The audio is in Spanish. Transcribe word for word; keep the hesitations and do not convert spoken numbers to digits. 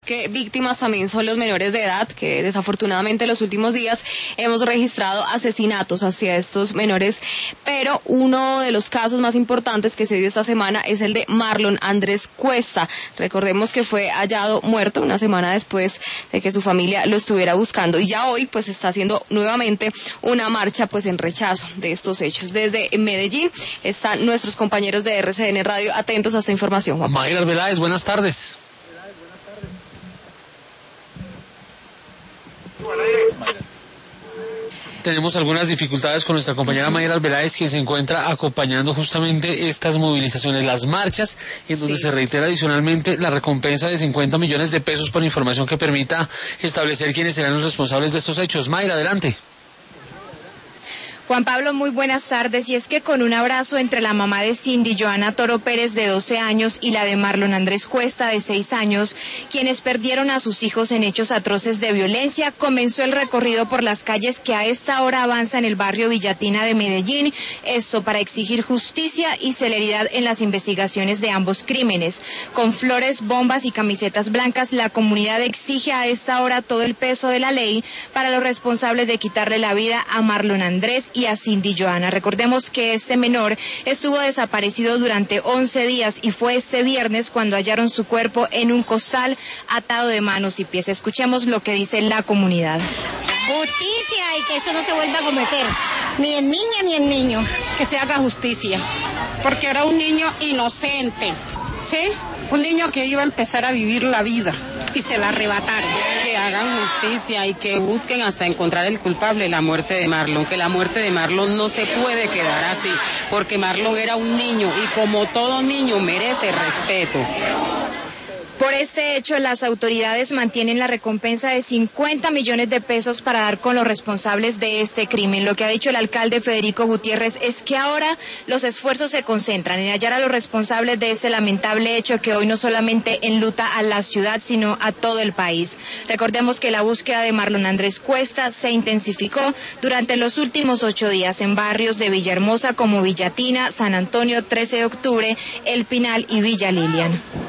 Que víctimas también son los menores de edad, que desafortunadamente en los últimos días hemos registrado asesinatos hacia estos menores, pero uno de los casos más importantes que se dio esta semana es el de Marlon Andrés Cuesta. Recordemos que fue hallado muerto una semana después de que su familia lo estuviera buscando, y ya hoy pues está haciendo nuevamente una marcha pues en rechazo de estos hechos. Desde Medellín están nuestros compañeros de R C N Radio atentos a esta información. Juan Mayra Arbeláez, buenas tardes. Tenemos algunas dificultades con nuestra compañera Mayra Arbeláez, quien se encuentra acompañando justamente estas movilizaciones, las marchas, en donde sí se reitera adicionalmente la recompensa de cincuenta millones de pesos por información que permita establecer quiénes serán los responsables de estos hechos. Mayra, adelante. Juan Pablo, muy buenas tardes. Y es que con un abrazo entre la mamá de Cindy Joana Toro Pérez, de doce años, y la de Marlon Andrés Cuesta, de seis años, quienes perdieron a sus hijos en hechos atroces de violencia, comenzó el recorrido por las calles que a esta hora avanza en el barrio Villatina de Medellín, esto para exigir justicia y celeridad en las investigaciones de ambos crímenes. Con flores, bombas y camisetas blancas, la comunidad exige a esta hora todo el peso de la ley para los responsables de quitarle la vida a Marlon Andrés y a Cindy Joana. Recordemos que este menor estuvo desaparecido durante once días y fue este viernes cuando hallaron su cuerpo en un costal atado de manos y pies. Escuchemos lo que dice la comunidad. Justicia y que eso no se vuelva a cometer, ni en niña ni en niño. Que se haga justicia, porque era un niño inocente, ¿sí? Un niño que iba a empezar a vivir la vida y se la arrebataron. Que hagan justicia y que busquen hasta encontrar el culpable de la muerte de Marlon, que la muerte de Marlon no se puede quedar así, porque Marlon era un niño y como todo niño merece respeto. Por este hecho, las autoridades mantienen la recompensa de cincuenta millones de pesos para dar con los responsables de este crimen. Lo que ha dicho el alcalde Federico Gutiérrez es que ahora los esfuerzos se concentran en hallar a los responsables de este lamentable hecho que hoy no solamente enluta a la ciudad, sino a todo el país. Recordemos que la búsqueda de Marlon Andrés Cuesta se intensificó durante los últimos ocho días en barrios de Villahermosa como Villatina, San Antonio, trece de octubre, El Pinal y Villa Lilian.